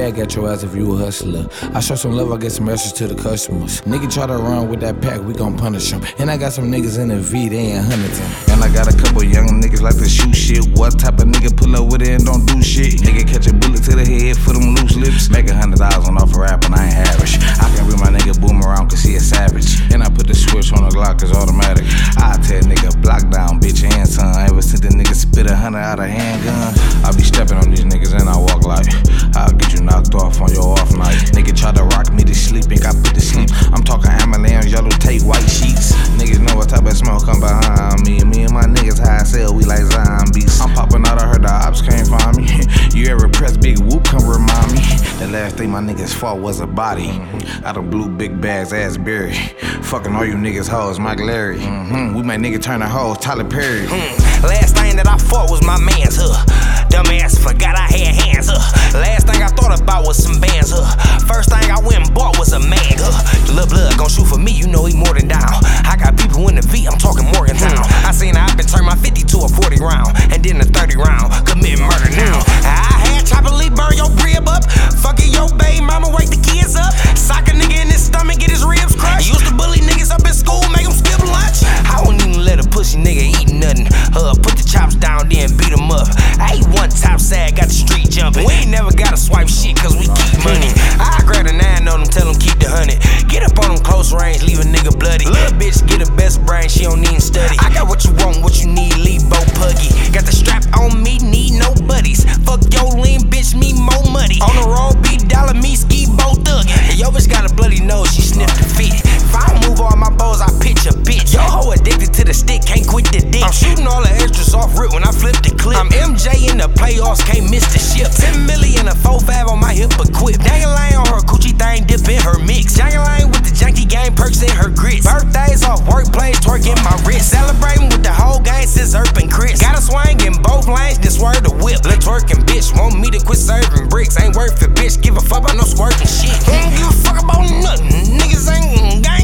back at your ass if you a hustler. I show some love, I get some message to the customers. Nigga try to run with that pack, we gon' punish him. And I got some niggas in the V, they in Huntington. And I got a couple young niggas like to shoot shit. What type of nigga pull up with it and don't do shit? Nigga catch a bullet to the head for them loose lips. Make $100 off a rap and I ain't average. I can read my nigga Boomerang cause he a savage. And I put the switch on the Glock, it's automatic. I tell nigga block down, bitch and son. Ever since the nigga spit 100 out of handgun, I be stepping on these niggas and I walk like I'll get you knocked off on your off night. Nigga try to rock me to sleep, ain't got put to sleep. I'm talking ambulance, yellow tape, white sheets. Niggas know what type of smoke come behind me. Me and my niggas high sell, we like zombies. I'm popping out, I heard the ops can't find me. You ever press big whoop, come remind me. The last thing my niggas fought was a body. I done blew big bags, ass berry. Fucking all you niggas hoes, Mike Larry. We made nigga turn the hoes, Tyler Perry. Last thing that I fought was my man's, Dumbass forgot I had hands, Last thing I thought about was some bands, First thing I went and bought was a mag, The little blood gon' shoot for me, you know he more than down. I got people in the V, I'm talking Morgantown. I seen I been turn my 50 to a 40 round, and then a 30 round, commit murder now. I had Chopper Lee burn your rib up, fucking your baby mama, wake the kids up. Sock a nigga in his stomach, get his ribs crushed. Used to bully niggas up in school, make them skip lunch. I wouldn't even let a pussy nigga eat nothing. Put the chops down, then beat him up. I ain't one top sad, got the street jumping. We ain't never gotta swipe shit, cause we keep money. I grab a 9 on them, tell them keep the 100. Get up on them close range, leave a nigga bloody. Little bitch get the best brain, she don't even study. I got what you want, what you need, leave Bo Puggy. Got the strap on me, need no buddies. Fuck your lean bitch, me more money. On the road, beat dollar, me ski Bo thuggin'. Yo bitch got a bloody nose, she sniffed the fit. If I don't move all my bows, I pitch a bitch. Yo hoe addicted to the stick, can't quit the dick. I'm shooting all the extras off rip when I flip the clip. I'm MJ in the playoffs, can't miss the ship. 10 million, a 4-5 on my hip equip. Dangling on her coochie thing, dip in her mix. Jangling with the janky game, perks in her grits. Birthdays off workplace, twerking my wrist. Celebrating with the whole gang since Earp and Chris. Got a swing in both lanes, just swerve the whip. Let's twerking bitch, want me to quit serving bricks. Ain't worth it, bitch, give a fuck about no squirting shit. Don't give a fuck about nothing, niggas ain't gang.